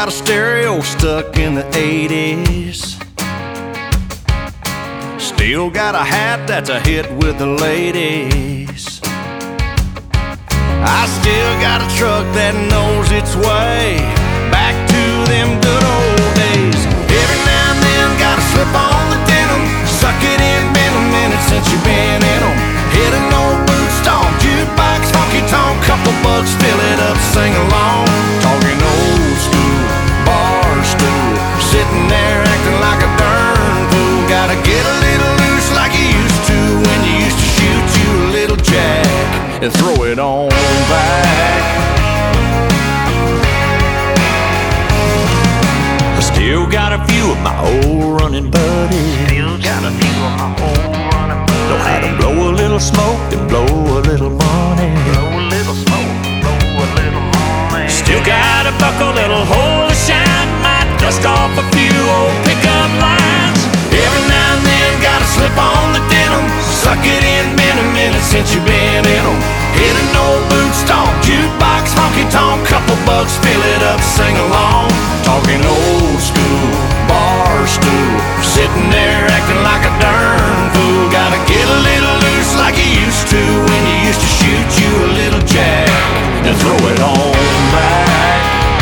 got a stereo stuck in the 80s. Still got a hat that's a hit with the ladies. I still got a truck that knows its way back to them good old days. Every now and then gotta slip on the denim, suck it in, been a minute since you've been in them. Hit an old boot stomp, jukebox, honky tonk, couple bucks, fill it up, sing along. Talking old school, bar stool, sitting there acting like a darn fool. Gotta get a little loose like you used to when you used to shoot you a little jack and throw it on back. I still got a few of my old running buddies. Still got a few of my old running buddies. Know how to blow a little smoke and blow a little money. Blow a little smoke, blow a little money. Still got a buckle that'll hold a shine. Might dust off a few old pickup lines. Every now and then gotta slip on the denim, suck it in, been a minute since you've been in them. Hit an old boot stomp, jukebox, honky tonk, couple bucks, fill it up, sing along. Talking old school, bar stool, sitting there acting like a darn fool. Gotta get a little loose like you used to when you used to shoot you a little jack and throw it on back.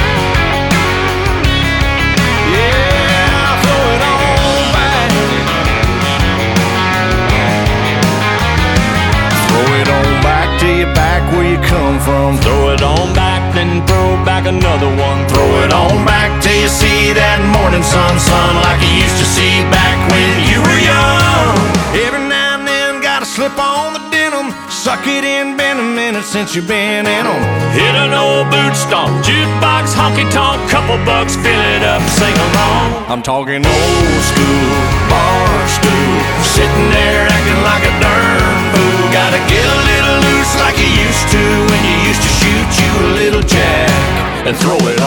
Yeah, throw it on back. Throw it on back to you back where you come from. Throw it on back, then throw back another one. Throw it on back till you see that morning sun, sun, like you used to see back when you were young. Every now and then gotta slip on the denim, suck it in, been a minute since you've been in them. Hit an old boot stomp, jukebox, honky tonk, couple bucks, fill it up, sing along. I'm talking old school, bar stool, sitting there acting like a darn fool. Gotta get a little loose like you used to when you used to shoot you a little jack and throw it